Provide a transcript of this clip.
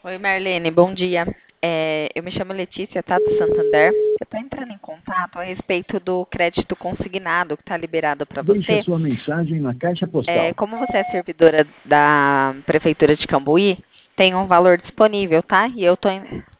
Oi, Marlene, bom dia. Eu me chamo Letícia, tá, do Santander. Eu estou entrando em contato a respeito do crédito consignado que está liberado para Deixe a você. sua mensagem na caixa postal. Como você é servidora da Prefeitura de Cambuí, tem um valor disponível, tá? E eu estou